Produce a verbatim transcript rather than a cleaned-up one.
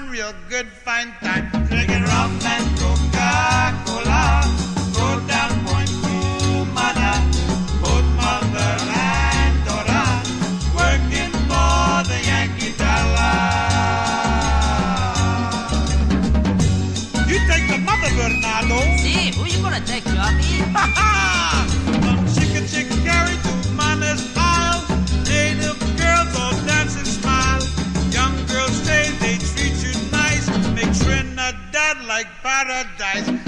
one real good fine time. Drinking rum and Coca-Cola. Go down Point Cumana. Both mother and daughter working for the Yankee dollar. You take the mother, Bernardo. See, who you gonna take, Johnny? Ha ha! From Chica Chica Carry to Manners Isle, native girls all dance and smile. Young girls say they treat you nice, make Trinidad like paradise.